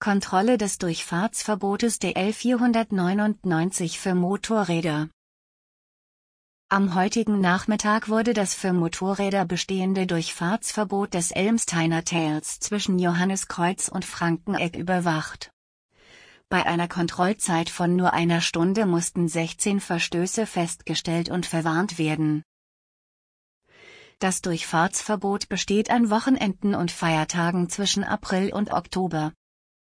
Kontrolle des Durchfahrtsverbotes der L 499 für Motorräder. Am heutigen Nachmittag wurde das für Motorräder bestehende Durchfahrtsverbot des Elmsteiner Tales zwischen Johanniskreuz und Frankeneck überwacht. Bei einer Kontrollzeit von nur einer Stunde mussten 16 Verstöße festgestellt und verwarnt werden. Das Durchfahrtsverbot besteht an Wochenenden und Feiertagen zwischen April und Oktober.